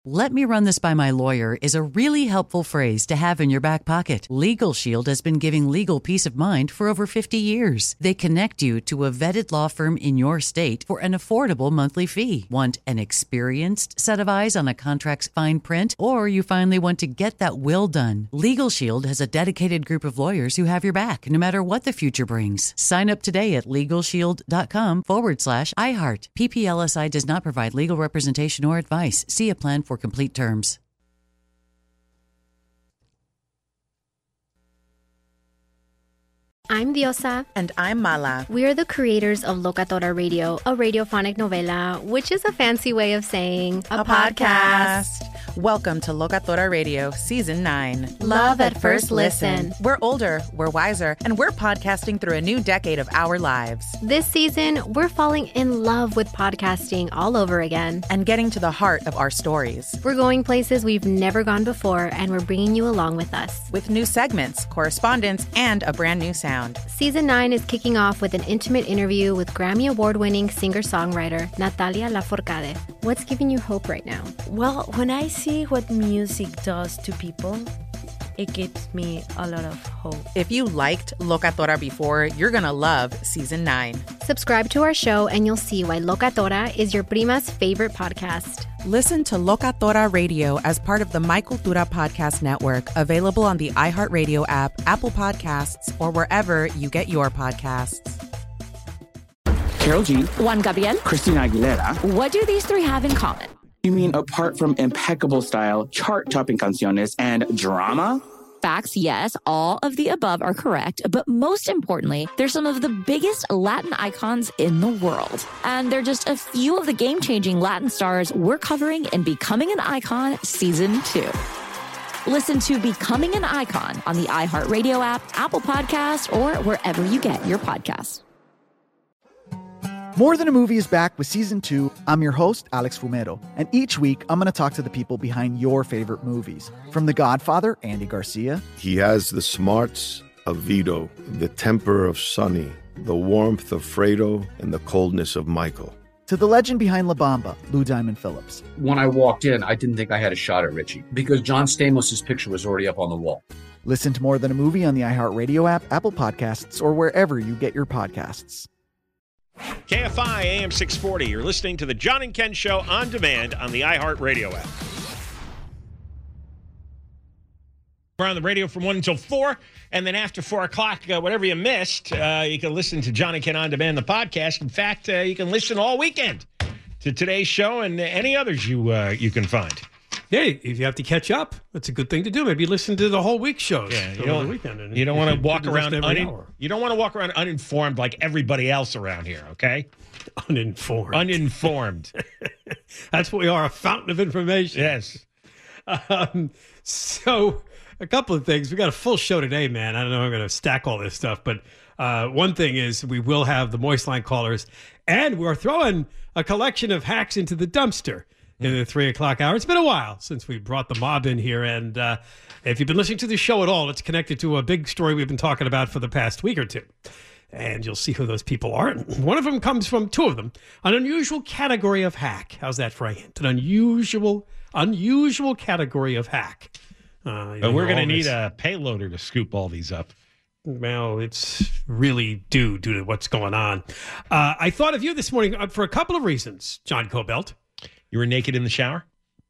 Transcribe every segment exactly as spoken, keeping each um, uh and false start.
"Let me run this by my lawyer" is a really helpful phrase to have in your back pocket. Legal Shield has been giving legal peace of mind for over fifty years. They connect you to a vetted law firm in your state for an affordable monthly fee. Want an experienced set of eyes on a contract's fine print? Or you finally want to get that will done? Legal Shield has a dedicated group of lawyers who have your back, no matter what the future brings. Sign up today at LegalShield.com forward slash iHeart. P P L S I does not provide legal representation or advice. See a plan for complete terms. I'm Diosa. And I'm Mala. We are the creators of Locatora Radio, a radiophonic novela, which is a fancy way of saying a, a podcast. podcast. Welcome to Locatora Radio, Season nine. Love at first listen. We're older, we're wiser, and we're podcasting through a new decade of our lives. This season, we're falling in love with podcasting all over again. And getting to the heart of our stories. We're going places we've never gone before, and we're bringing you along with us. With new segments, correspondence, and a brand new sound. Season nine is kicking off with an intimate interview with Grammy Award-winning singer-songwriter Natalia Lafourcade. What's giving you hope right now? Well, when I see what music does to people, it gives me a lot of hope. If you liked Locatora before, you're going to love Season nine. Subscribe to our show and you'll see why Locatora is your prima's favorite podcast. Listen to Locatora Radio as part of the My Cultura Podcast Network, available on the iHeartRadio app, Apple Podcasts, or wherever you get your podcasts. Karol G, Juan Gabriel, Christina Aguilera. What do these three have in common? You mean apart from impeccable style, chart-topping canciones, and drama? Facts, yes, all of the above are correct. But most importantly, they're some of the biggest Latin icons in the world. And they're just a few of the game-changing Latin stars we're covering in Becoming an Icon Season two. Listen to Becoming an Icon on the iHeartRadio app, Apple Podcasts, or wherever you get your podcasts. More Than a Movie is back with Season two. I'm your host, Alex Fumero, and each week I'm going to talk to the people behind your favorite movies. From The Godfather, Andy Garcia. He has the smarts of Vito, the temper of Sonny, the warmth of Fredo, and the coldness of Michael. To the legend behind La Bamba, Lou Diamond Phillips. When I walked in, I didn't think I had a shot at Richie because John Stamos' picture was already up on the wall. Listen to More Than a Movie on the iHeartRadio app, Apple Podcasts, or wherever you get your podcasts. K F I A M six forty. You're listening to the John and Ken Show on demand on the iHeartRadio app. We're on the radio from one until four, and then after four o'clock, uh, whatever you missed, uh, you can listen to John and Ken on demand, the podcast. In fact, uh, you can listen all weekend to today's show and any others you uh, you can find. Hey, if you have to catch up, that's a good thing to do. Maybe listen to the whole week's shows. Yeah, you over don't, the weekend. And you don't want to walk around every un- hour. you don't want to walk around uninformed like everybody else around here. Okay, uninformed. Uninformed. That's what we are—a fountain of information. Yes. Um, so, a couple of things. We got a full show today, man. I don't know if I'm going to stack all this stuff, but uh, one thing is we will have the Moist Line callers, and we're throwing a collection of hacks into the dumpster in the three o'clock hour. It's been a while since we brought the mob in here. And uh, if you've been listening to the show at all, it's connected to a big story we've been talking about for the past week or two. And you'll see who those people are. One of them comes from, two of them, an unusual category of hack. How's that for a hint? An unusual, unusual category of hack. Uh, but we're going to need a payloader to scoop all these up. Well, it's really due due to what's going on. Uh, I thought of you this morning for a couple of reasons, John Cobelt. You were naked in the shower?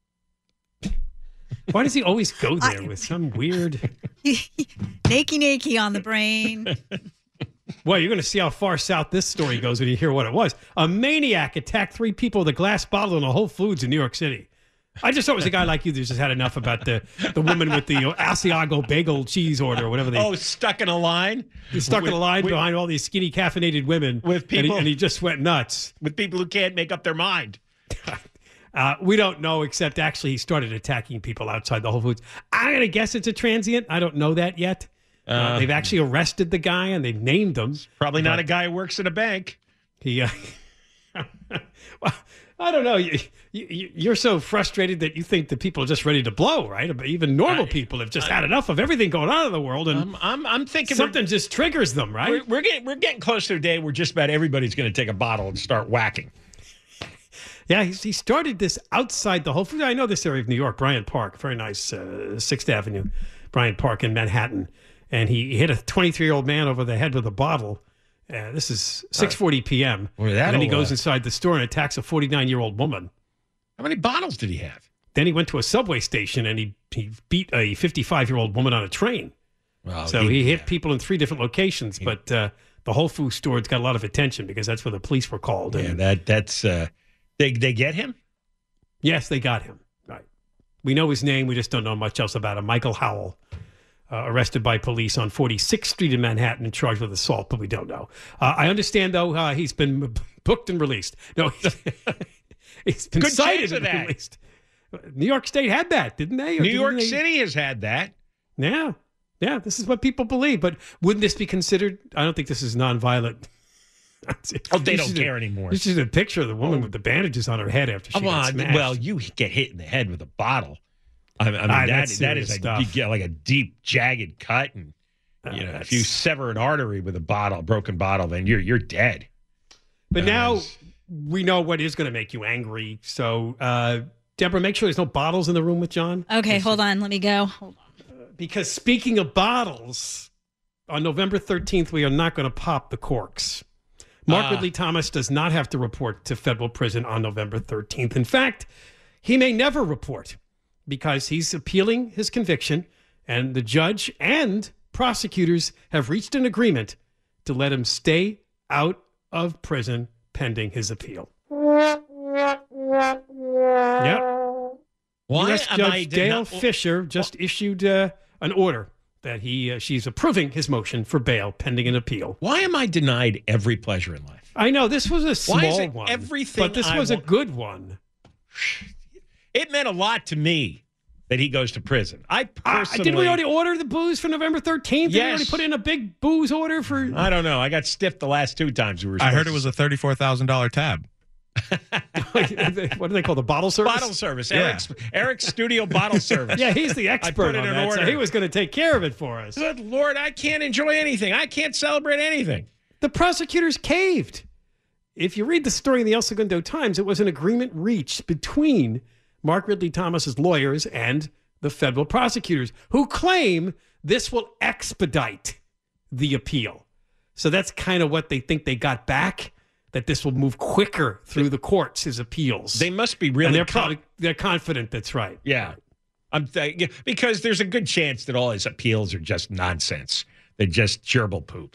Why does he always go there I, with some weird... nakey nakey on the brain. Well, you're going to see how far south this story goes when you hear what it was. A maniac attacked three people with a glass bottle in a Whole Foods in New York City. I just thought it was a guy like you that just had enough about the, the woman with the you know, Asiago bagel cheese order or whatever they... Oh, stuck in a line? He's stuck with, in a line with, behind all these skinny caffeinated women. With people... And he, and he just went nuts. With people who can't make up their mind. Uh, we don't know, except actually he started attacking people outside the Whole Foods. I'm going to guess it's a transient. I don't know that yet. Uh, uh, they've actually arrested the guy and they've named him. Probably not a guy who works at a bank. He, uh, well, I don't know. You, you, you're so frustrated that you think that people are just ready to blow, right? But even normal I, people have just I, had enough of everything going on in the world, and I'm, I'm, I'm thinking something just triggers them, right? We're, we're getting we're getting close to a day where just about everybody's going to take a bottle and start whacking. Yeah, he's, he started this outside the Whole Foods. I know this area of New York, Bryant Park, very nice, uh, sixth Avenue, Bryant Park in Manhattan. And he hit a twenty-three-year-old man over the head with a bottle. Uh, this is six forty p.m. Well, and then he goes uh, inside the store and attacks a forty-nine-year-old woman. How many bottles did he have? Then he went to a subway station and he, he beat a fifty-five-year-old woman on a train. Well, so he, he hit yeah. people in three different locations, he, but uh, the Whole Foods store got a lot of attention because that's where the police were called. Yeah, and, that that's uh, they they get him. Yes, they got him. Right. We know his name. We just don't know much else about him. Michael Howell, uh, arrested by police on forty-sixth Street in Manhattan and charged with assault, but we don't know. Uh, I understand, though, uh, he's been booked and released. No, he's, he's been Good cited chance of and that. released. New York State had that, didn't they? Or New didn't York they? City has had that. Yeah. Yeah, this is what people believe. But wouldn't this be considered? I don't think this is nonviolent. Oh, they This don't is a- care anymore. This is a picture of the woman with the bandages on her head after she Come got on. smashed. Well, you get hit in the head with a bottle. I, I mean, Ah, that, that's that is serious a, stuff. you get like a deep, jagged cut. And, you know, if you sever an artery with a bottle, a broken bottle, then you're you're dead. But Uh, now we know what is going to make you angry. So, uh, Deborah, make sure there's no bottles in the room with John. Okay, hold on. Let me go. Hold on. Because speaking of bottles, on November thirteenth, we are not going to pop the corks. Mark Ah. Ridley Thomas does not have to report to federal prison on November thirteenth. In fact, he may never report because he's appealing his conviction, and the judge and prosecutors have reached an agreement to let him stay out of prison pending his appeal. Yep. Why U S am Judge I Dale deni- Fisher just issued uh, an order that he uh, she's approving his motion for bail pending an appeal. Why am I denied every pleasure in life? I know this was a small Why is it one, everything but this I was a want- good one. It meant a lot to me that he goes to prison. I Uh, personally did we already order the booze for November thirteenth? Did we already Yes. put in a big booze order for? I don't know. I got stiffed the last two times we were. I heard supposed it was to- a thirty-four thousand dollars tab. What do they call the bottle service? bottle service. Yeah. Eric's Eric's studio bottle service. Yeah, he's the I expert put in on an that, order. so he was going to take care of it for us. Good Lord, I can't enjoy anything. I can't celebrate anything. The prosecutors caved. If you read the story in the El Segundo Times, it was an agreement reached between Mark Ridley Thomas's lawyers and the federal prosecutors, who claim this will expedite the appeal. So that's kind of what they think they got back, that this will move quicker through the courts, his appeals. They must be really and they're com- probably they're confident that's right. Yeah. I'm th- yeah, because there's a good chance that all his appeals are just nonsense. They're just gerbil poop.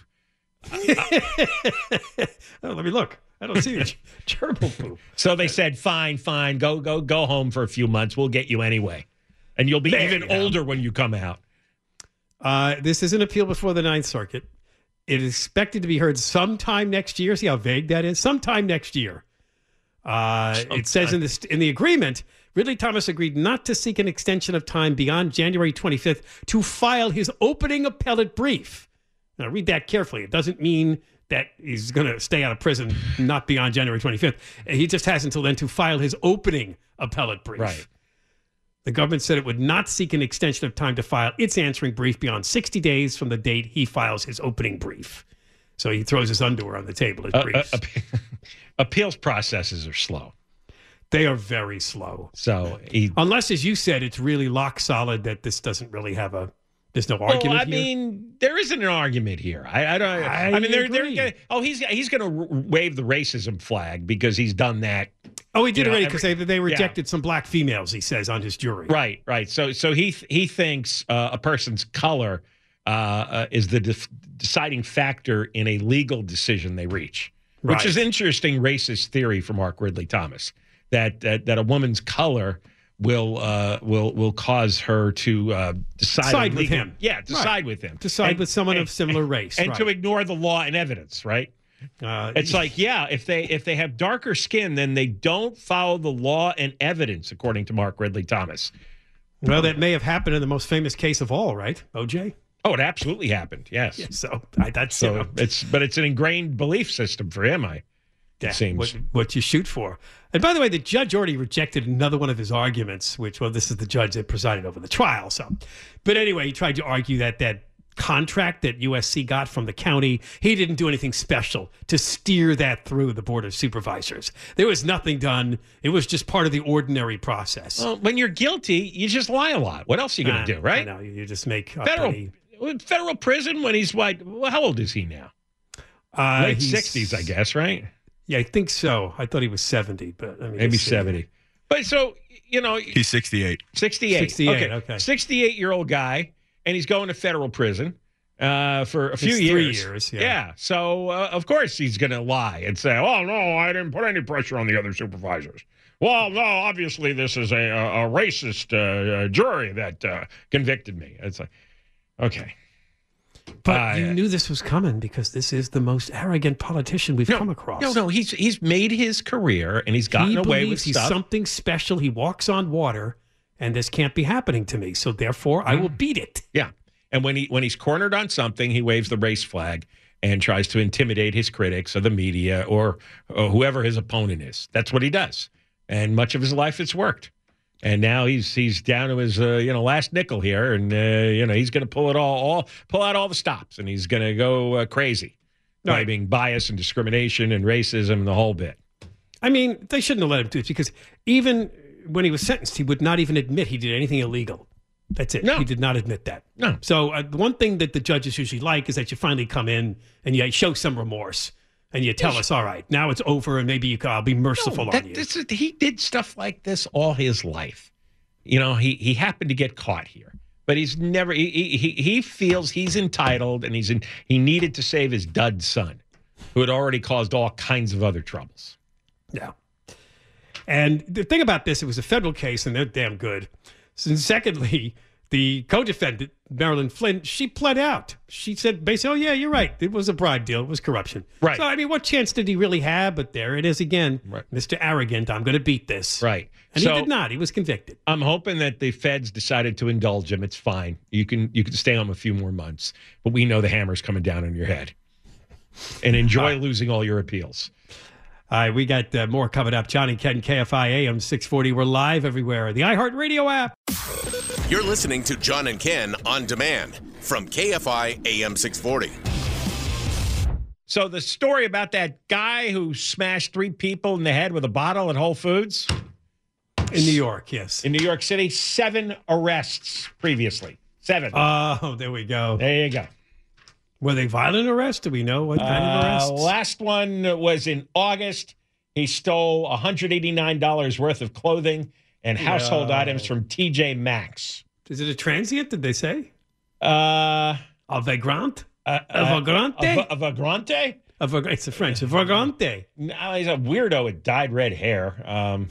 Oh, let me look. I don't see the gerbil poop. So they said, fine, fine, go, go, go home for a few months. We'll get you anyway. And you'll be There even you go. older when you come out. Uh, this is an appeal before the Ninth Circuit. It is expected to be heard sometime next year. See how vague that is? Sometime next year. Uh, it says in the, in the agreement, Ridley Thomas agreed not to seek an extension of time beyond January twenty-fifth to file his opening appellate brief. Now, read that carefully. It doesn't mean that he's going to stay out of prison not beyond January twenty-fifth. He just has until then to file his opening appellate brief. Right. The government said it would not seek an extension of time to file its answering brief beyond sixty days from the date he files his opening brief. So he throws his underwear on the table, his Uh, briefs. uh, appeals processes are slow. They are very slow. So he, Unless, as you said, it's really lock solid that this doesn't really have a, there's no well, argument I here. mean, there isn't an argument here. I, I don't. I, I mean, they're, they're agree. gonna, oh, he's he's going to wave the racism flag because he's done that. Oh, he did you know, already because every- they, they yeah. rejected some black females, he says, on his jury. Right, right. So, so he he thinks uh, a person's color uh, uh, is the def- deciding factor in a legal decision they reach, which Right. is interesting racist theory from Mark Ridley Thomas that that, that a woman's color will uh, will will cause her to uh, decide Side on with legal- him. Yeah, decide Right. with him. Decide And- with someone and- of similar race. and right. to ignore the law and evidence. Right. Uh, It's like, yeah, if they if they have darker skin, then they don't follow the law and evidence, according to Mark Ridley Thomas. well, that may have happened in the most famous case of all, right? O J? Oh, it absolutely happened. Yes. Yeah, so I, that's So you know, it's but it's an ingrained belief system for him. I yeah, it seems. what, what you shoot for. And by the way, the judge already rejected another one of his arguments, which, well, this is the judge that presided over the trial. So, but anyway, he tried to argue that that contract that U S C got from the county. He didn't do anything special to steer that through the Board of Supervisors. There was nothing done. It was just part of the ordinary process. Well, when you're guilty, you just lie a lot. What else are you going to Uh, do, right? I know, you just make up Federal any- federal prison when he's what? Well, how old is he now? Uh, Late he's- sixties, I guess, right? Yeah, I think so. I thought he was seventy, but I mean, Maybe just see. seventy. But so, you know. He's sixty-eight. sixty-eight. sixty-eight, okay. sixty-eight-year-old guy, and he's going to federal prison uh, for a few It's years. three years, yeah. So, uh, of course, he's going to lie and say, oh, no, I didn't put any pressure on the other supervisors. Well, no, obviously, this is a, a, a racist uh, jury that uh, convicted me. It's like, okay. But Uh, you knew this was coming because this is the most arrogant politician we've come across. No, no, he's he's made his career and he's gotten he away with believes he's stuff. something special. He walks on water, and this can't be happening to me. So therefore, I will beat it. Yeah, and when he when he's cornered on something, he waves the race flag and tries to intimidate his critics or the media or, or whoever his opponent is. That's what he does, and much of his life it's worked. And now he's he's down to his uh, you know last nickel here, and uh, you know he's going to pull it all, all pull out all the stops, and he's going to go uh, crazy, Right. blaming bias and discrimination and racism and the whole bit. I mean, they shouldn't have let him do it because even when he was sentenced, he would not even admit he did anything illegal. That's it. No. He did not admit that. No. So uh, the one thing that the judges usually like is that you finally come in and you show some remorse and you tell us, all right, now it's over and maybe you can, I'll be merciful No, on that- you. this is- he did stuff like this all his life. You know, he he happened to get caught here, but he's never. He he, he feels he's entitled, and he's in. He needed to save his dud son, who had already caused all kinds of other troubles. Yeah. And the thing about this, it was a federal case, and they're damn good. And secondly, the co-defendant, Marilyn Flynn, she pled out. She said basically, oh, yeah, you're right. It was a bribe deal. It was corruption. Right. So, I mean, what chance did he really have? But there it is again. Right. Mister Arrogant, I'm going to beat this. Right. And So- he did not. He was convicted. I'm hoping that the feds decided to indulge him. It's fine. You can you can stay home a few more months, but we know the hammer's coming down on your head. And enjoy losing all your appeals. All right, we got uh, more coming up. John and Ken, K F I A M six forty. We're live everywhere. The iHeartRadio app. You're listening to John and Ken on demand from K F I A M six forty. So the story about that guy who smashed three people in the head with a bottle at Whole Foods? In New York, yes. In New York City, seven arrests previously. Seven. Oh, there we go. There you go. Were they violent arrests? Do we know what kind of Uh, arrests? last one was in August. He stole one hundred eighty-nine dollars worth of clothing and household No. items from T J Maxx. Is it a transient, did they say? Uh, A vagrant? uh, A vagrante? A, va- a vagrante? A vag- it's a French. A vagrante. No, he's a weirdo with dyed red hair. Um,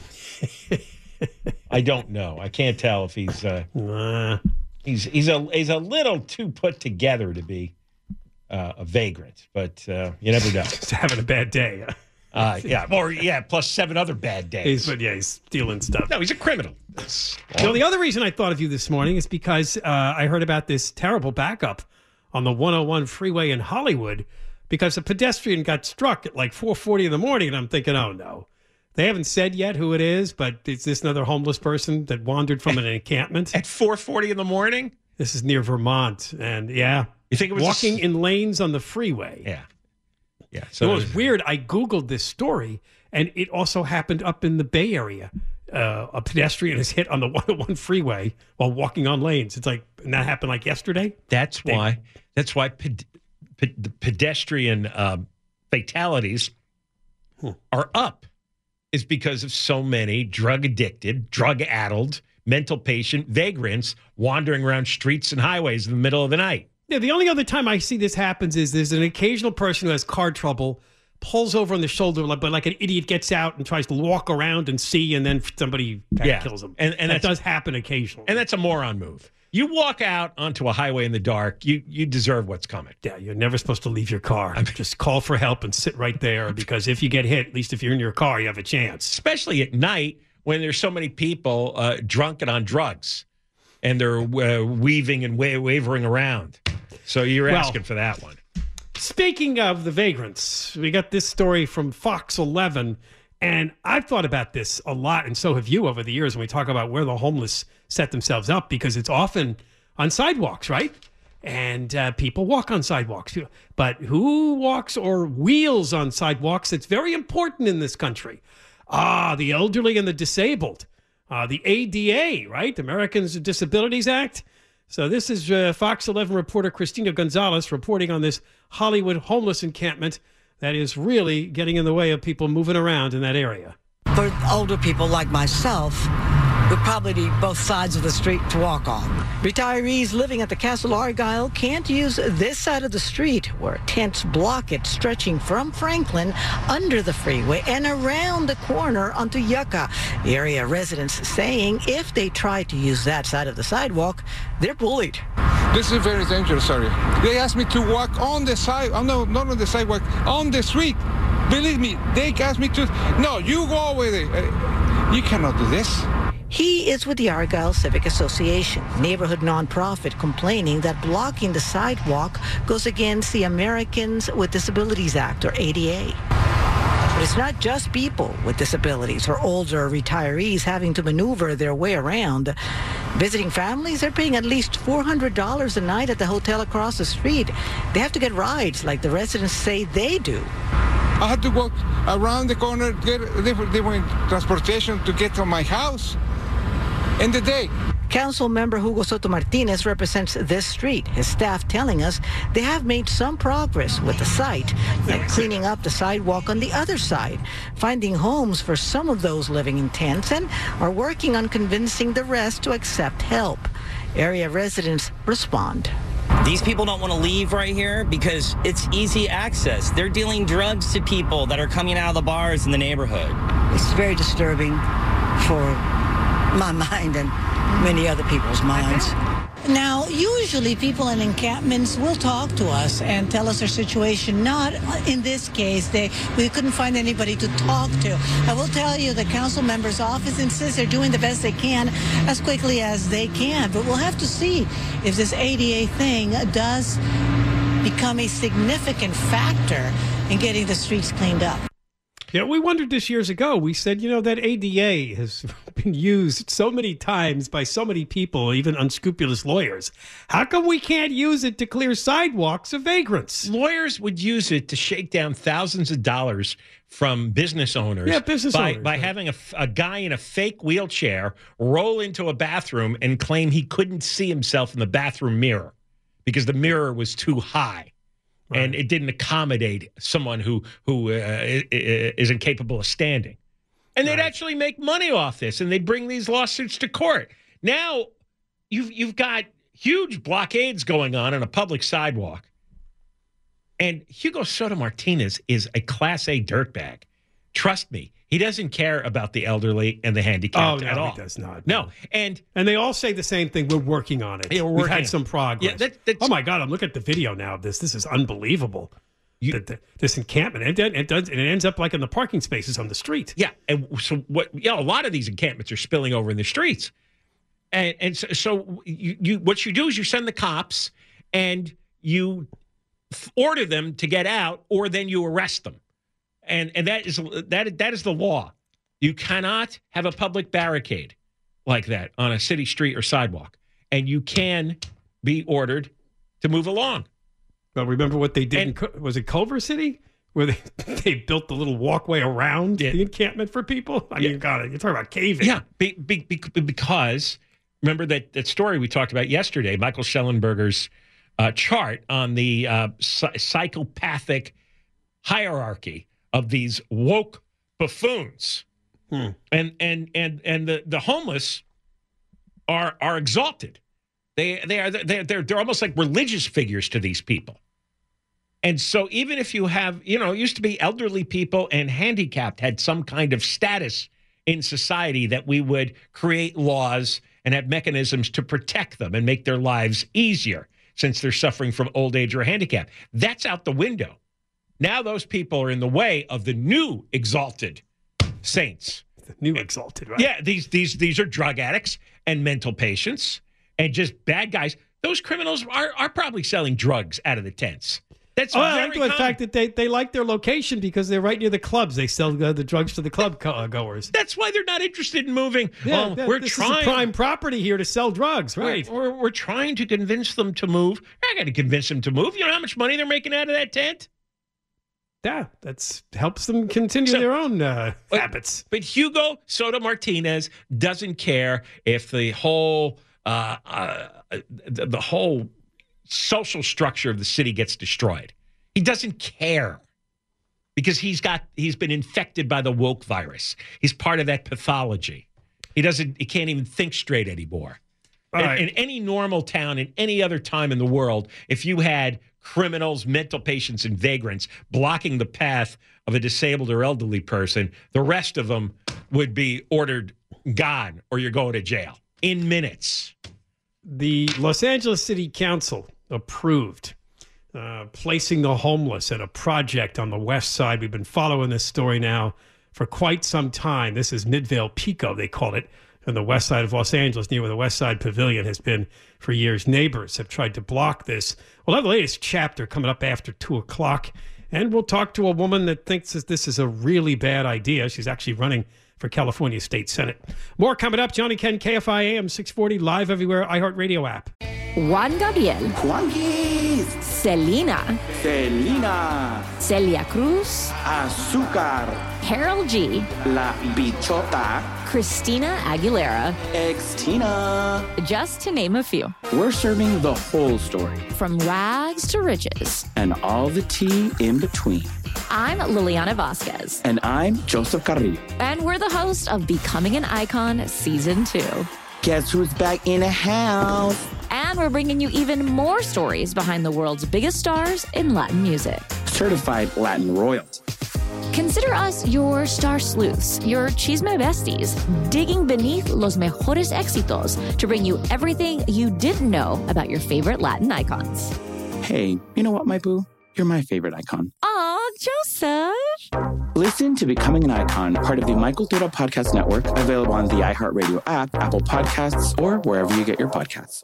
I don't know. I can't tell if he's uh, Uh, he's he's a he's a little too put together to be uh, a vagrant, but uh, you never know. Just having a bad day. Uh, yeah, or yeah, plus seven other bad days. He's, but yeah, he's stealing stuff. No, he's a criminal. So the other reason I thought of you this morning is because uh, I heard about this terrible backup on the one oh one freeway in Hollywood because a pedestrian got struck at like four forty in the morning, and I'm thinking, oh no. They haven't said yet who it is, but is this another homeless person that wandered from an encampment? At four forty in the morning? This is near Vermont, and yeah. You think it was a walking s- in lanes on the freeway? Yeah. Yeah. So it was weird. I Googled this story, and it also happened up in the Bay Area. Uh, a pedestrian is hit on the one oh one freeway while walking on lanes. It's like, and that happened like yesterday. That's They- why. That's why ped- ped- the pedestrian um, fatalities are up. Is because of so many drug addicted, drug addled, mental patient vagrants wandering around streets and highways in the middle of the night. Yeah, the only other time I see this happens is there's an occasional person who has car trouble, pulls over on the shoulder, like- but like an idiot gets out and tries to walk around and see, and then somebody Yeah. kills him. And- and that that's- does happen occasionally. And that's a moron move. You walk out onto a highway in the dark, you you deserve what's coming. Yeah, you're never supposed to leave your car. Just call for help and sit right there because if you get hit, at least if you're in your car, you have a chance. Especially at night when there's so many people uh, drunk and on drugs, and they're uh, weaving and wa- wavering around. So you're Well, asking for that one. Speaking of the vagrants, we got this story from Fox eleven, and I've thought about this a lot, and so have you over the years when we talk about where the homeless set themselves up, because it's often on sidewalks, right? and uh, people walk on sidewalks. But who walks or wheels on sidewalks? It's very important in this country. Ah, the elderly and the disabled. Uh, the A D A, right? Americans with Disabilities Act. So this is uh, Fox eleven reporter Christina Gonzalez reporting on this Hollywood homeless encampment that is really getting in the way of people moving around in that area. For older people like myself, we probably need both sides of the street to walk on. Retirees living at the Castle Argyle can't use this side of the street where tents block it, stretching from Franklin under the freeway and around the corner onto Yucca. The area residents saying if they try to use that side of the sidewalk, they're bullied. This is very dangerous area. They asked me to walk on the side, oh no, not on the sidewalk, on the street. Believe me, they asked me to, no, you go over there. You cannot do this. He is with the Argyle Civic Association, neighborhood nonprofit, complaining that blocking the sidewalk goes against the Americans with Disabilities Act, or A D A. But it's not just people with disabilities or older retirees having to maneuver their way around. Visiting families are paying at least four hundred dollars a night at the hotel across the street. They have to get rides like the residents say they do. I had to walk around the corner, get different, different transportation to get to my house in the day. Council member Hugo Soto Martinez represents this street. His staff telling us they have made some progress with the site, like cleaning up the sidewalk on the other side, finding homes for some of those living in tents, and are working on convincing the rest to accept help. Area residents respond. These people don't want to leave right here because it's easy access. They're dealing drugs to people that are coming out of the bars in the neighborhood. It's very disturbing for my mind and many other people's minds. Now, usually people in encampments will talk to us and tell us their situation. Not in this case. They we couldn't find anybody to talk to. I will tell you the council member's office insists they're doing the best they can as quickly as they can. But we'll have to see if this A D A thing does become a significant factor in getting the streets cleaned up. Yeah, we wondered this years ago. We said, you know, that A D A has been used so many times by so many people, even unscrupulous lawyers. How come we can't use it to clear sidewalks of vagrants? Lawyers would use it to shake down thousands of dollars from business owners. Yeah, business by, owners. By right. having a, a guy in a fake wheelchair roll into a bathroom and claim he couldn't see himself in the bathroom mirror because the mirror was too high. Right. And it didn't accommodate someone who who uh, is incapable of standing. And they'd right. actually make money off this, and they'd bring these lawsuits to court. Now, you've, you've got huge blockades going on on a public sidewalk. And Hugo Soto Martinez is a Class A dirtbag. Trust me, he doesn't care about the elderly and the handicapped oh, no, at all. He does not. No. And and they all say the same thing. We're working on it. Yeah, we're We've working had some progress. Yeah, that, that's, oh, my God. I'm looking at the video now of this. This is unbelievable. You, the, the, this encampment. It, it, does, and it ends up like in the parking spaces on the street. Yeah. And so what? Yeah, a lot of these encampments are spilling over in the streets. And, and so, so you, you what you do is you send the cops and you order them to get out, or then you arrest them. And and that is that that is the law. You cannot have a public barricade like that on a city street or sidewalk, and you can be ordered to move along. Well, remember what they did? And, in, was it Culver City, where they they built the little walkway around yeah. the encampment for people? I yeah. mean, God, you're talking about caving. Yeah, be, be, be, because remember that that story we talked about yesterday, Michael Schellenberger's uh, chart on the uh, psychopathic hierarchy of these woke buffoons. Hmm. And and and and the, the homeless are are exalted. They they are they're, they're they're almost like religious figures to these people. And so even if you have, you know, it used to be elderly people and handicapped had some kind of status in society that we would create laws and have mechanisms to protect them and make their lives easier since they're suffering from old age or handicap. That's out the window. Now those people are in the way of the new exalted saints. The new exalted, right? Yeah, these these these are drug addicts and mental patients and just bad guys. Those criminals are, are probably selling drugs out of the tents. That's oh, I very like the common. fact that they, they like their location because they're right near the clubs. They sell the, the drugs to the club co- uh, goers. That's why they're not interested in moving. Yeah, well, yeah, we're this trying. is a prime property here to sell drugs, right? We're, we're, we're trying to convince them to move. I got to convince them to move. You know how much money they're making out of that tent? Yeah, that helps them continue So- their own uh, But- habits. But Hugo Soto Martinez doesn't care if the whole uh, uh, the, the whole social structure of the city gets destroyed. He doesn't care because he's got he's been infected by the woke virus. He's part of that pathology. He doesn't. He can't even think straight anymore. All In, right. in any normal town, in any other time in the world, if you had criminals, mental patients, and vagrants blocking the path of a disabled or elderly person, the rest of them would be ordered gone or you're going to jail in minutes. The Los Angeles City Council approved uh, placing the homeless at a project on the west side. We've been following this story now for quite some time. This is Midvale Pico, they call it, on the west side of Los Angeles, near where the West Side Pavilion has been for years. Neighbors have tried to block this. We'll have the latest chapter coming up after two o'clock, and we'll talk to a woman that thinks that this is a really bad idea. She's actually running for California State Senate. More coming up. Johnny Ken, K F I A M six forty, live everywhere, iHeartRadio app. Juan Gabriel. Juanquis. Selena. Selena. Celia Cruz. Azúcar. Harold G. La Bichota. Christina Aguilera. Ex-Tina. Just to name a few. We're serving the whole story. From rags to riches. And all the tea in between. I'm Liliana Vasquez. And I'm Joseph Carrillo. And we're the host of Becoming an Icon Season two. Guess who's back in the house? And we're bringing you even more stories behind the world's biggest stars in Latin music. Certified Latin royalty. Consider us your star sleuths, your chisme besties, digging beneath los mejores éxitos to bring you everything you didn't know about your favorite Latin icons. Hey, you know what, my boo? You're my favorite icon. Aw, Joseph. Listen to Becoming an Icon, part of the Michael Dura Podcast Network, available on the iHeartRadio app, Apple Podcasts, or wherever you get your podcasts.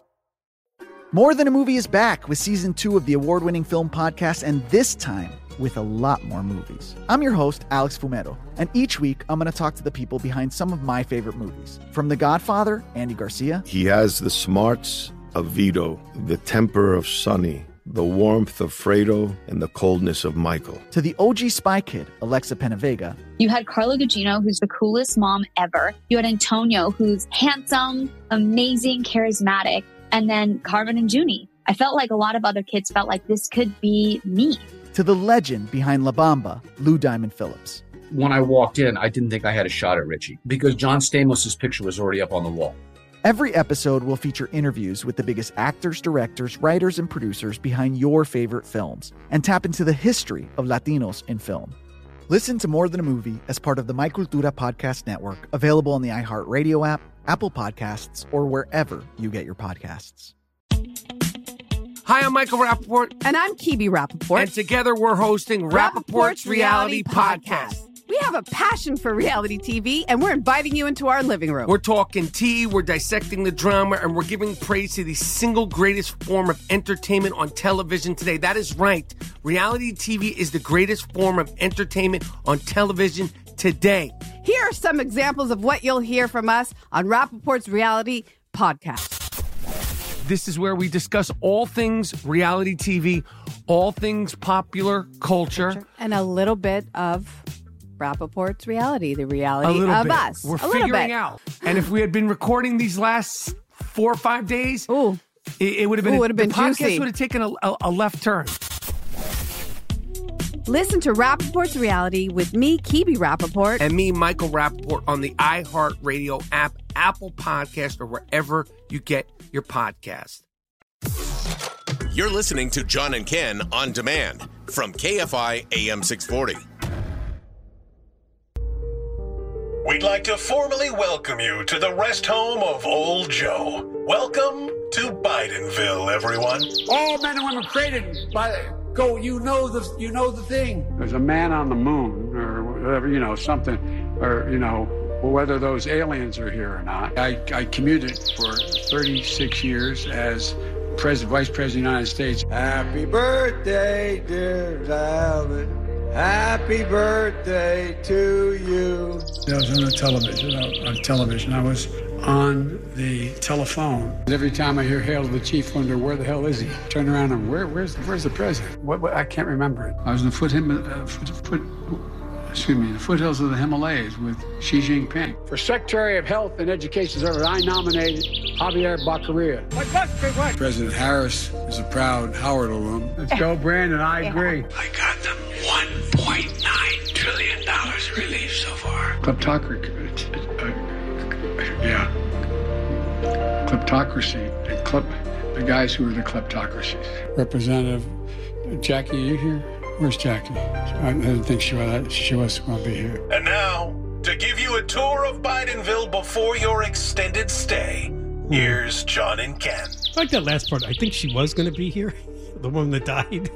More Than a Movie is back with season two of the award-winning film podcast, and this time with a lot more movies. I'm your host, Alex Fumero, and each week I'm going to talk to the people behind some of my favorite movies. From The Godfather, Andy Garcia. He has the smarts of Vito, the temper of Sonny, the warmth of Fredo, and the coldness of Michael. To the O G Spy Kid, Alexa Penavega. You had Carla Gugino, who's the coolest mom ever. You had Antonio, who's handsome, amazing, charismatic. And then Carmen and Junie. I felt like a lot of other kids felt like this could be me. To the legend behind La Bamba, Lou Diamond Phillips. When I walked in, I didn't think I had a shot at Richie because John Stamos' picture was already up on the wall. Every episode will feature interviews with the biggest actors, directors, writers, and producers behind your favorite films and tap into the history of Latinos in film. Listen to More Than a Movie as part of the My Cultura Podcast Network, available on the iHeartRadio app, Apple Podcasts, or wherever you get your podcasts. Hi, I'm Michael Rappaport. And I'm Kibi Rappaport. And together we're hosting Rappaport's Reality Podcast. We have a passion for reality T V, and we're inviting you into our living room. We're talking tea, we're dissecting the drama, and we're giving praise to the single greatest form of entertainment on television today. That is right. Reality T V is the greatest form of entertainment on television today. Here are some examples of what you'll hear from us on Rappaport's Reality Podcast. This is where we discuss all things reality T V, all things popular culture. And a little bit of Rappaport's reality, the reality a little of bit. us. We're a figuring out. And if we had been recording these last four or five days, Ooh. it, it would have been, Ooh, would have been the podcast juicy. would have taken a, a, a left turn. Listen to Rappaport's Reality with me, Kibi Rappaport. And me, Michael Rappaport, on the iHeartRadio app, Apple Podcast, or wherever you get your podcast. You're listening to John and Ken on demand from K F I A M six forty. We'd like to formally welcome you to the rest home of Old Joe. Welcome to Bidenville, everyone. All men and women created by go. You know the you know the thing. There's a man on the moon, or whatever, you know, something, or you know, whether those aliens are here or not. I, I commuted for thirty-six years as President, Vice President of the United States. Happy birthday, dear Alvin. Happy birthday to you. I was on the television, on television. I was on the telephone. Every time I hear Hail to the Chief, I wonder, where the hell is he? Turn around and where, where's, where's the president? What, what, I can't remember it. I was in the foot, uh, foot, foot, excuse me, the foothills of the Himalayas with Xi Jinping. For Secretary of Health and Education Service, I nominated Javier Baccaria. What, what, what? President Harris is a proud Howard alum. Let's go, Brandon. I agree. I got them one point nine trillion dollars relief so far. Kleptocracy. Uh, yeah. Kleptocracy. And klep, the guys who are the kleptocracies. Representative Jackie, are you here? Where's Jackie? I didn't think she was, she was going to be here. And now, to give you a tour of Bidenville before your extended stay, here's John and Ken. I like that last part. I think she was going to be here. The woman that died.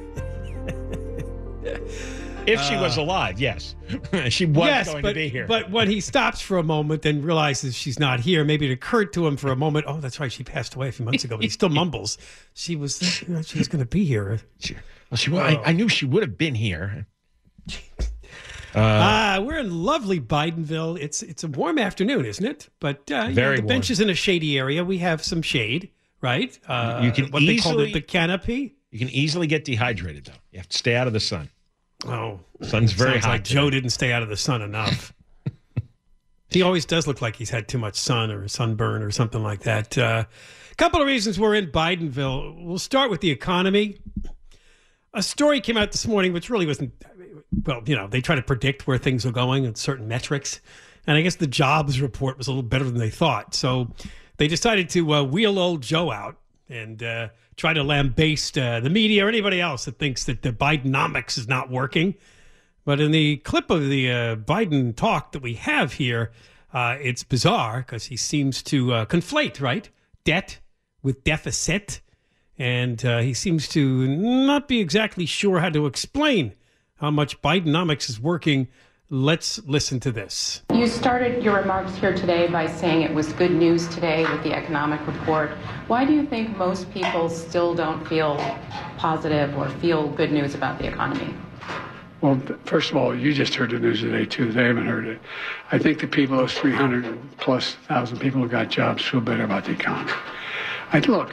If she was alive, yes. She was yes, going but, to be here. But when he stops for a moment and realizes she's not here, maybe it occurred to him for a moment, oh, that's right, she passed away a few months ago. But he still mumbles. She was she was going to be here. She, well, she, well, I, I knew she would have been here. Uh, uh, we're in lovely Bidenville. It's it's a warm afternoon, isn't it? But uh, you very know, the warm. bench is in a shady area. We have some shade, right? Uh, you can what easily, they call it, the canopy. You can easily get dehydrated, though. You have to stay out of the sun. Oh, sun's very sounds hot. Like Joe didn't stay out of the sun enough. He always does look like he's had too much sun or sunburn or something like that. A uh, couple of reasons we're in Bidenville. We'll start with the economy. A story came out this morning, which really wasn't, well, you know, they try to predict where things are going and certain metrics. And I guess the jobs report was a little better than they thought. So they decided to uh, wheel old Joe out and uh, try to lambaste uh, the media or anybody else that thinks that the Bidenomics is not working. But in the clip of the uh, Biden talk that we have here, uh, it's bizarre because he seems to uh, conflate, right? Debt with deficit. And uh, he seems to not be exactly sure how to explain how much Bidenomics is working. Let's listen to this. You started your remarks here today by saying it was good news today with the economic report. Why do you think most people still don't feel positive or feel good news about the economy? Well, first of all, you just heard the news today, too. They haven't heard it. I think the people, those three hundred plus thousand people who got jobs, feel better about the economy. I Look,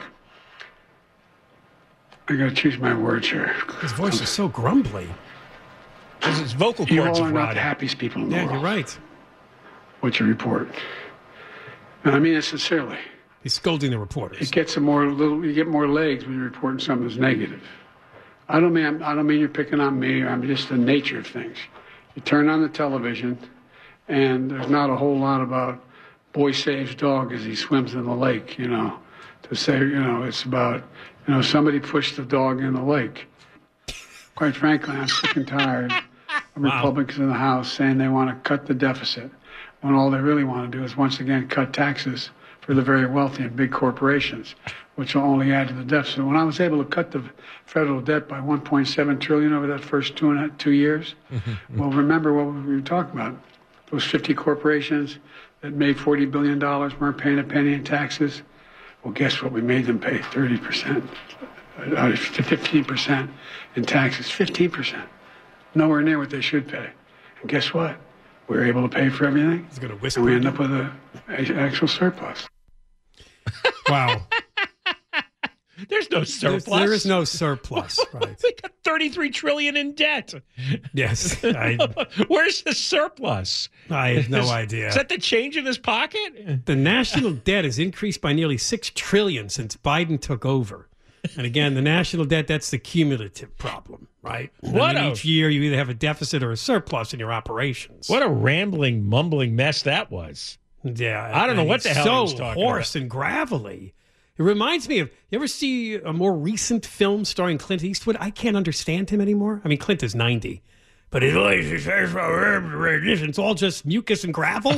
I got to choose my words here. His voice is so grumbly. Because his vocal You cords all are are not rotting. the happiest people in the Yeah, world. you're right. What's your report? And I mean it sincerely. He's scolding the reporters. It gets a more little. You get more legs when you're reporting something that's negative. I don't mean I don't mean you're picking on me. I'm just the nature of things. You turn on the television, and there's not a whole lot about boy saves dog as he swims in the lake. You know, to say you know it's about you know somebody pushed the dog in the lake. Quite frankly, I'm sick and tired of Wow. Republicans in the House saying they want to cut the deficit when all they really want to do is once again cut taxes for the very wealthy and big corporations, which will only add to the deficit. When I was able to cut the federal debt by one point seven trillion dollars over that first two and a, two years, well, remember what we were talking about. Those fifty corporations that made forty billion dollars weren't paying a penny in taxes. Well, guess what? We made them pay thirty percent, uh, fifteen percent in taxes, fifteen percent. Nowhere near what they should pay. And guess what? We were able to pay for everything. He's gonna whisper. And we end up with a, a actual surplus. Wow. There's no surplus. There, there is no surplus, right? They got thirty-three trillion dollars in debt. Yes. I, Where's the surplus? I have no Is- idea. Is that the change in his pocket? The national debt has increased by nearly six trillion dollars since Biden took over. And again, the national debt, that's the cumulative problem, right? And What then a- each year you either have a deficit or a surplus in your operations. What a rambling, mumbling mess that was. Yeah. I don't know and what the it's hell he so was talking hoarse and gravelly. It reminds me of, you ever see a more recent film starring Clint Eastwood? I can't understand him anymore. I mean, Clint is ninety. But his voice is it's all just mucus and gravel.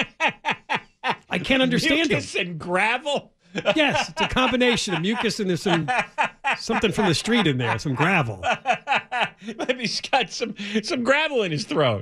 I can't understand Mucus him. and gravel? Yes, it's a combination of mucus and there's some something from the street in there, some gravel. Maybe he's got some, some gravel in his throat.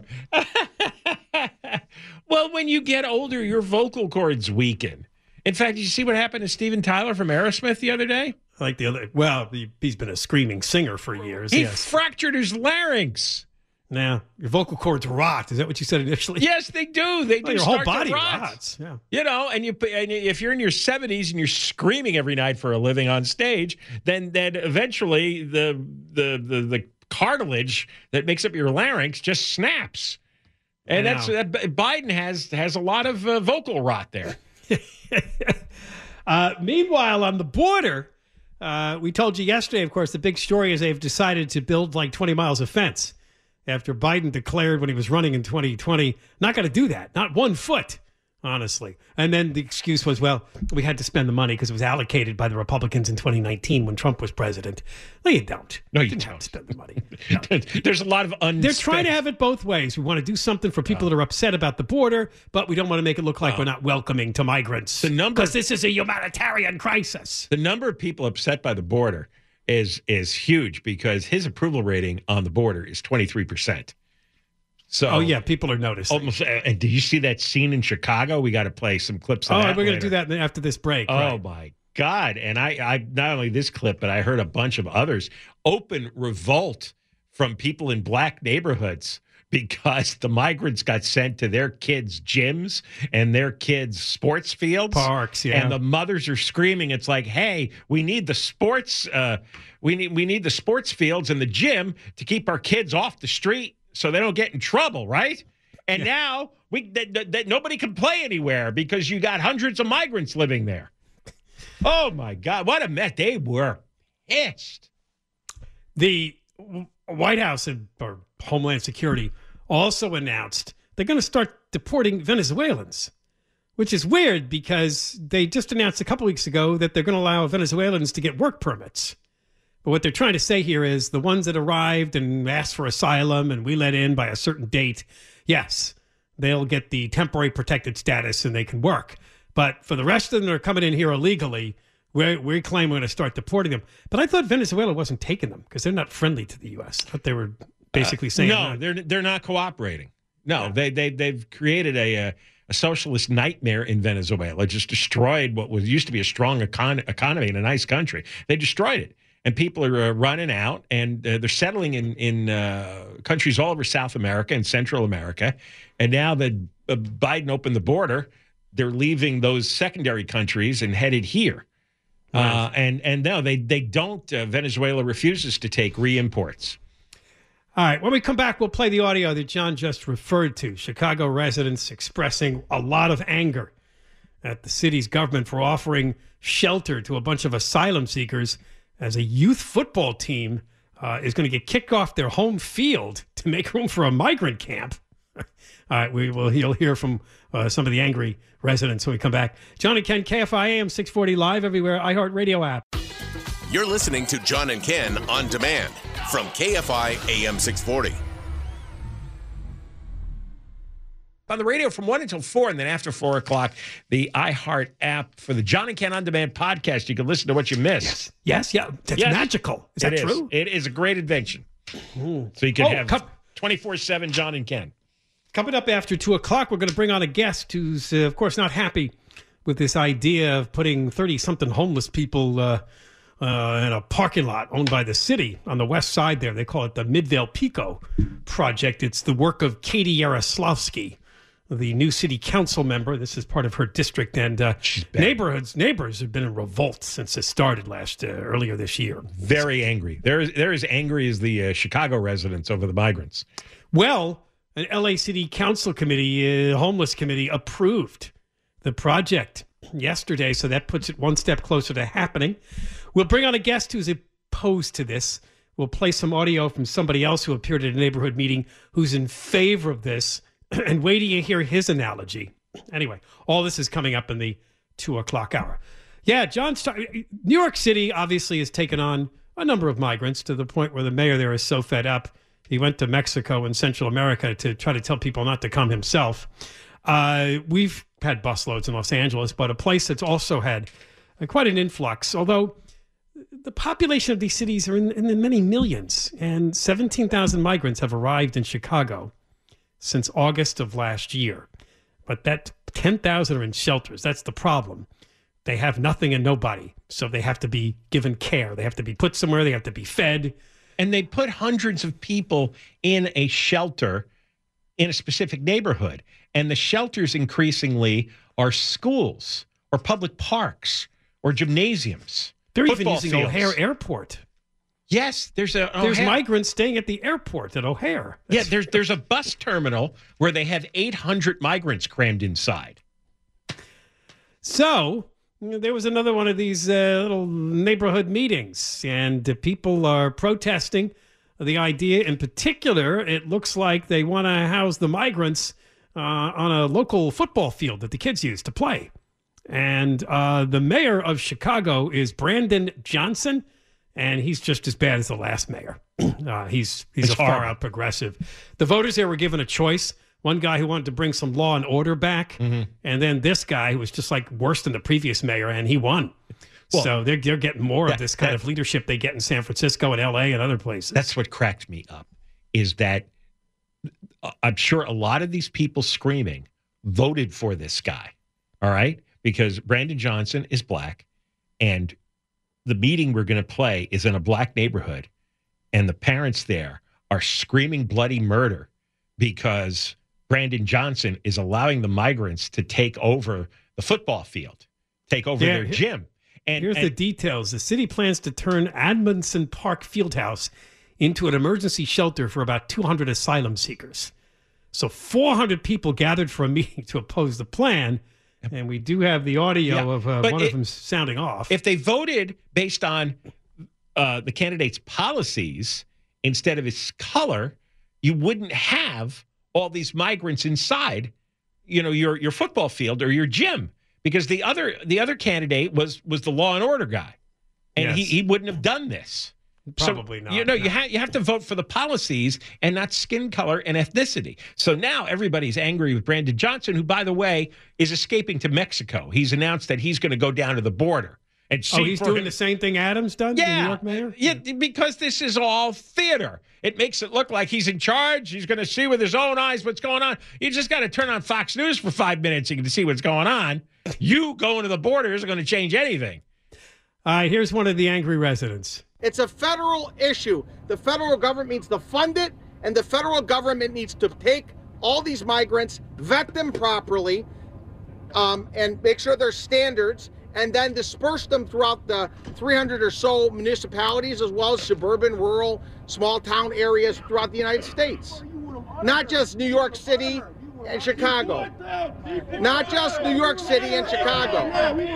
Well, when you get older, your vocal cords weaken. In fact, did you see what happened to Steven Tyler from Aerosmith the other day? I like the other. Well, he, he's been a screaming singer for years. He yes. fractured his larynx. Now, your vocal cords rot. Is that what you said initially? Yes, they do. They do. Well, your start whole body to rot. rots. Yeah. You know, and you and if you're in your seventies and you're screaming every night for a living on stage, then then eventually the the the, the cartilage that makes up your larynx just snaps. And that's that, Biden has has a lot of uh, vocal rot there. uh, meanwhile, on the border, uh, we told you yesterday, of course, the big story is they've decided to build like twenty miles of fence after Biden declared when he was running in twenty twenty, not going to do that, not one foot, honestly. And then the excuse was, well, we had to spend the money because it was allocated by the Republicans in twenty nineteen when Trump was president. No, you don't. No, you, you don't. don't spend the money. No. There's a lot of unspent. They're trying to have it both ways. We want to do something for people oh. that are upset about the border, but we don't want to make it look like oh. we're not welcoming to migrants. The number, because this is a humanitarian crisis. The number of people upset by the border is is huge because his approval rating on the border is twenty-three percent. So, oh, yeah, people are noticing. Almost, and did you see that scene in Chicago? We got to play some clips of oh, that we're going to do that after this break. Oh, right. my God. And I, I not only this clip, but I heard a bunch of others. Open revolt from people in black neighborhoods because the migrants got sent to their kids' gyms and their kids' sports fields. Parks, yeah. And the mothers are screaming. It's like, hey, we need the sports uh, we need we need the sports fields and the gym to keep our kids off the street so they don't get in trouble, right? And yeah. now we that, that, that nobody can play anywhere because you got hundreds of migrants living there. Oh, my God. What a mess. They were pissed. The White House and, or Homeland Security also announced they're going to start deporting Venezuelans, which is weird because they just announced a couple weeks ago that they're going to allow Venezuelans to get work permits. But what they're trying to say here is the ones that arrived and asked for asylum and we let in by a certain date, yes, they'll get the temporary protected status and they can work. But for the rest of them that are coming in here illegally, we we claim we're going to start deporting them. But I thought Venezuela wasn't taking them because they're not friendly to the U S. I thought they were basically saying uh, no, that. they're they're not cooperating. No, Yeah. they they they've created a, a a socialist nightmare in Venezuela. Just destroyed what was used to be a strong econ- economy in a nice country. They destroyed it, and people are uh, running out, and uh, they're settling in in uh, countries all over South America and Central America. And now that uh, Biden opened the border, they're leaving those secondary countries and headed here. Right. Uh, and and no, they they don't. Uh, Venezuela refuses to take re-imports. All right, when we come back, we'll play the audio that John just referred to. Chicago residents expressing a lot of anger at the city's government for offering shelter to a bunch of asylum seekers as a youth football team uh, is going to get kicked off their home field to make room for a migrant camp. All right, we will. You'll hear from uh, some of the angry residents when we come back. John and Ken, K F I A M six forty live everywhere, iHeartRadio app. You're listening to John and Ken on demand from K F I A M six forty. On the radio from one until four, and then after four o'clock, the iHeart app for the John and Ken On Demand podcast. You can listen to what you missed. Yes, yeah, that's Yes. magical. Is It that true? It is a great invention. Ooh. So you can Oh, have come- twenty-four seven John and Ken. Coming up after two o'clock, we're going to bring on a guest who's, uh, of course, not happy with this idea of putting thirty-something homeless people uh, uh, in a parking lot owned by the city on the west side there. They call it the Midvale Pico Project. It's the work of Katie Yaroslavsky, the new city council member. This is part of her district, and uh, neighborhoods neighbors have been in revolt since it started last uh, earlier this year. Very angry. They're, they're as angry as the uh, Chicago residents over the migrants. Well, an L A City Council committee, uh, homeless committee, approved the project yesterday, so that puts it one step closer to happening. We'll bring on a guest who's opposed to this. We'll play some audio from somebody else who appeared at a neighborhood meeting who's in favor of this, and wait till you hear his analogy. Anyway, all this is coming up in the two o'clock hour. Yeah, John, Star- New York City obviously has taken on a number of migrants to the point where the mayor there is so fed up. He went to Mexico and Central America to try to tell people not to come himself. Uh, we've had busloads in Los Angeles, but a place that's also had uh, quite an influx, although the population of these cities are in, in the many millions, and seventeen thousand migrants have arrived in Chicago since August of last year. But that ten thousand are in shelters. That's the problem. They have nothing and nobody. So they have to be given care. They have to be put somewhere. They have to be fed. And they put hundreds of people in a shelter in a specific neighborhood. And the shelters increasingly are schools or public parks or gymnasiums. They're even football using fields. O'Hare Airport. Yes, there's a There's O'Hare. migrants staying at the airport at O'Hare. Yeah, there's there's a bus terminal where they have eight hundred migrants crammed inside. So you know, there was another one of these uh, little neighborhood meetings, and uh, people are protesting the idea. In particular, it looks like they want to house the migrants uh, on a local football field that the kids use to play. And uh, the mayor of Chicago is Brandon Johnson, and he's just as bad as the last mayor. uh, he's he's It's a far horrible. out progressive. The voters there were given a choice. One guy who wanted to bring some law and order back, Mm-hmm. and then this guy who was just like worse than the previous mayor, and he won. Well, so they're they're getting more that- of this kind that- of leadership they get in San Francisco and L A and other places. That's what cracked me up, is that uh, I'm sure a lot of these people screaming voted for this guy, all right? Because Brandon Johnson is black, and the meeting we're going to play is in a black neighborhood, and the parents there are screaming bloody murder because Brandon Johnson is allowing the migrants to take over the football field, take over Yeah, their here- gym. And Here's and- the details. The city plans to turn Admonson Park Fieldhouse into an emergency shelter for about two hundred asylum seekers. So four hundred people gathered for a meeting to oppose the plan. And we do have the audio Yeah, of uh, but one it- of them sounding off. If they voted based on uh, the candidate's policies instead of his color, you wouldn't have all these migrants inside, you know, your your football field or your gym, because the other the other candidate was was the law and order guy, and he, Yes. he wouldn't have done this. Probably so, not, You know, you no. have you have to vote for the policies and not skin color and ethnicity. So now everybody's angry with Brandon Johnson, who, by the way, is escaping to Mexico. He's announced that he's going to go down to the border and see oh, he's for doing him- the same thing Adams done? The New yeah, York mayor? yeah, because this is all theater. It makes it look like he's in charge. He's going to see with his own eyes what's going on. You just got to turn on Fox News for five minutes and you can see what's going on. You going to the border isn't going to change anything. All right, here's one of the angry residents. It's a federal issue. The federal government needs to fund it, and the federal government needs to take all these migrants, vet them properly, um, and make sure there's standards, and then disperse them throughout the three hundred or so municipalities, as well as suburban, rural, small town areas throughout the United States. Not just New York City and Chicago. Not just New York City and Chicago.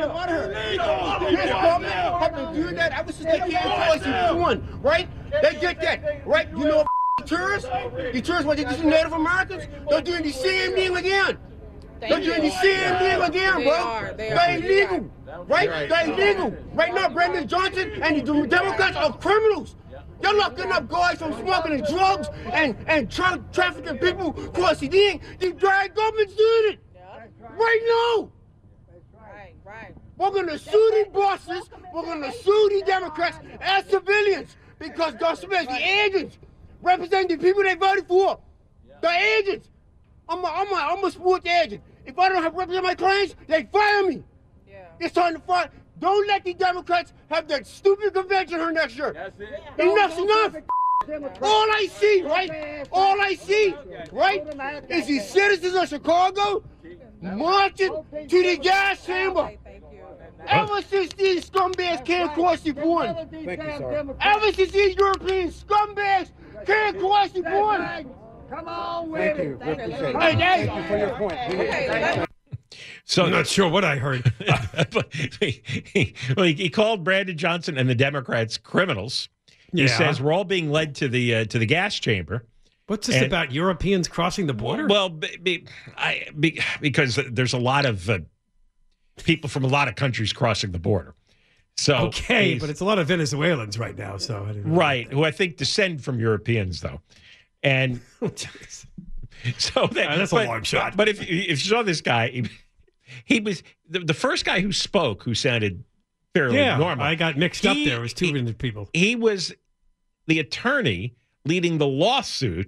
Have to do that ever since they came to us in one, right? They did that, right? You know, tourists, the tourists, what they do to Native Americans, they're doing the same thing again. They're doing the same thing again, bro. They're illegal, right? They're illegal. Right now, Brandon Johnson and the Democrats are criminals. They're locking up guys from smoking and drugs and, and tra- trafficking people across the thing. The drag government's doing it right now. We're going to sue the bosses. We're going to sue the Democrats as civilians because they're supposed to be agents representing the people they voted for. They're agents. I'm a, I'm a, I'm a sports agent. If I don't have represent my clients, they fire me. It's time to fire. Don't let the Democrats have that stupid convention here next year. Enough's enough. All I see, right? All I see, right, is the citizens of Chicago marching to the gas chamber. Ever since these scumbags came across the border. Ever since these European scumbags came across the border. Come on with Thank you. it. Appreciate it. Hey, Dave. Thank you for your point. So I'm not sure what I heard. but he, he, well, he, he called Brandon Johnson and the Democrats criminals. He Yeah. says we're all being led to the uh, to the gas chamber. What's this And- about Europeans crossing the border? Well, be, be, I, be, because there's a lot of uh, people from a lot of countries crossing the border. So okay, he's- but it's a lot of Venezuelans right now. So I didn't know. right, who I think descend from Europeans, though, and so that, Uh, that's a but, long shot. But if if you saw this guy, he, he was the, the first guy who spoke, who sounded fairly Yeah, normal. I got mixed up He- there. It was two hundred people. He was the attorney leading the lawsuit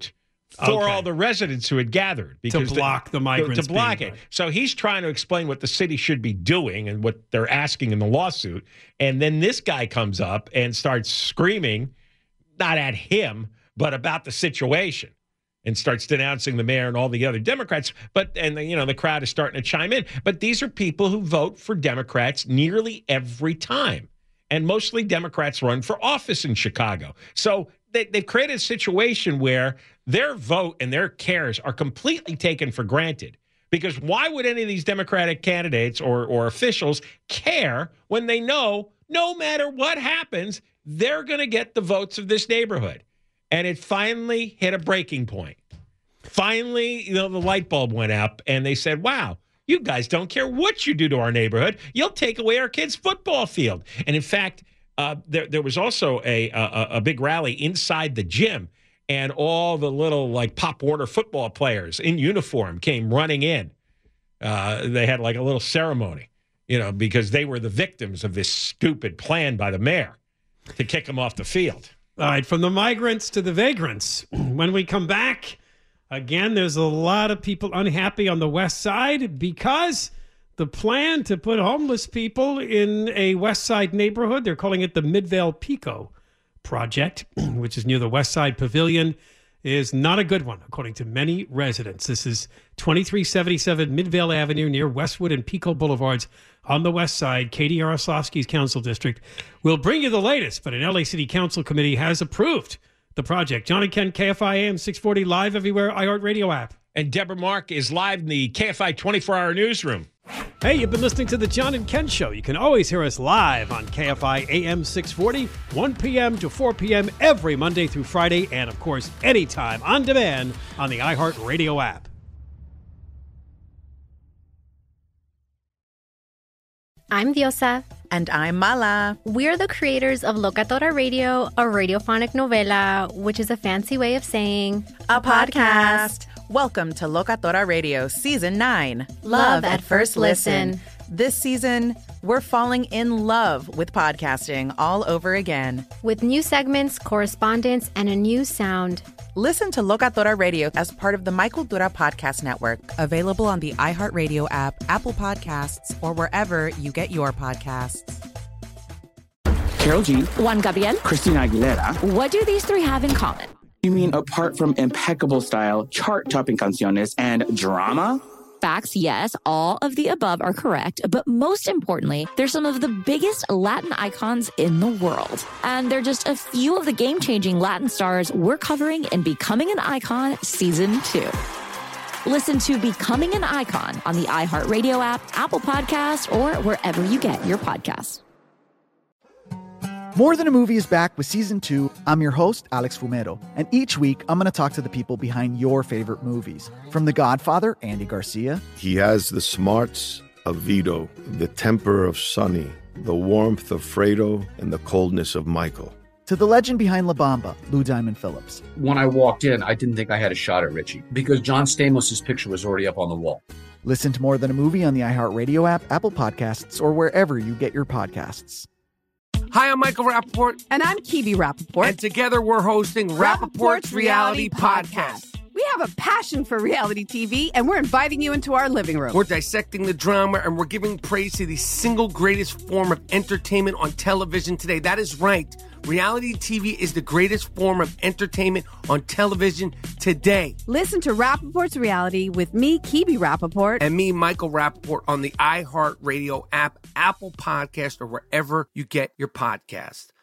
for Okay. all the residents who had gathered. To block the migrants To block being it. So he's trying to explain what the city should be doing and what they're asking in the lawsuit. And then this guy comes up and starts screaming, not at him, but about the situation, and starts denouncing the mayor and all the other Democrats. But, and the, you know, the crowd is starting to chime in. But these are people who vote for Democrats nearly every time. And mostly Democrats run for office in Chicago. So they, they've created a situation where their vote and their cares are completely taken for granted. Because why would any of these Democratic candidates or, or officials care when they know no matter what happens, they're going to get the votes of this neighborhood? And it finally hit a breaking point. Finally, you know, the light bulb went up and they said, wow, you guys don't care what you do to our neighborhood. You'll take away our kids' football field. And in fact, uh, there, there was also a, a, a big rally inside the gym, and all the little like Pop Warner football players in uniform came running in. Uh, they had like a little ceremony, you know, because they were the victims of this stupid plan by the mayor to kick them off the field. All right, from the migrants to the vagrants. When we come back, again, there's a lot of people unhappy on the west side because the plan to put homeless people in a west side neighborhood, they're calling it the Midvale Pico Project, which is near the West Side Pavilion, is not a good one, according to many residents. This is twenty-three seventy-seven Midvale Avenue near Westwood and Pico Boulevards on the west side. Katie Yaroslavsky's council district will bring you the latest, but an L A City Council committee has approved the project. John and Ken, K F I A M six forty, live everywhere, iHeartRadio app. And Deborah Mark is live in the K F I twenty-four hour newsroom. Hey, you've been listening to the John and Ken Show. You can always hear us live on K F I A M six forty, one p.m. to four p.m. every Monday through Friday, and of course, anytime on demand on the iHeartRadio app. I'm Diosa. And I'm Mala. We're the creators of Locatora Radio, a radiophonic novela, which is a fancy way of saying a podcast. Welcome to Locatora Radio Season nine. Love at First Listen. This season, we're falling in love with podcasting all over again. With new segments, correspondence, and a new sound. Listen to Locatora Radio as part of the Michael Dura Podcast Network. Available on the iHeartRadio app, Apple Podcasts, or wherever you get your podcasts. Carol G. Juan Gabriel. Christina Aguilera. What do these three have in common? You mean apart from impeccable style, chart-topping canciones, and drama? Facts, yes, all of the above are correct, but most importantly, they're some of the biggest Latin icons in the world. And they're just a few of the game-changing Latin stars we're covering in Becoming an Icon Season two. Listen to Becoming an Icon on the iHeartRadio app, Apple Podcasts, or wherever you get your podcasts. More Than a Movie is back with Season two. I'm your host, Alex Fumero, and each week I'm going to talk to the people behind your favorite movies. From The Godfather, Andy Garcia. He has the smarts of Vito, the temper of Sonny, the warmth of Fredo, and the coldness of Michael. To the legend behind La Bamba, Lou Diamond Phillips. When I walked in, I didn't think I had a shot at Richie because John Stamos' picture was already up on the wall. Listen to More Than a Movie on the iHeartRadio app, Apple Podcasts, or wherever you get your podcasts. Hi, I'm Michael Rappaport. And I'm Kibi Rappaport. And together we're hosting Rappaport's Reality Podcast. We have a passion for reality T V, and we're inviting you into our living room. We're dissecting the drama, and we're giving praise to the single greatest form of entertainment on television today. That is right. Reality T V is the greatest form of entertainment on television today. Listen to Rappaport's Reality with me, Kibi Rappaport. And me, Michael Rappaport, on the iHeartRadio app, Apple Podcast, or wherever you get your podcast.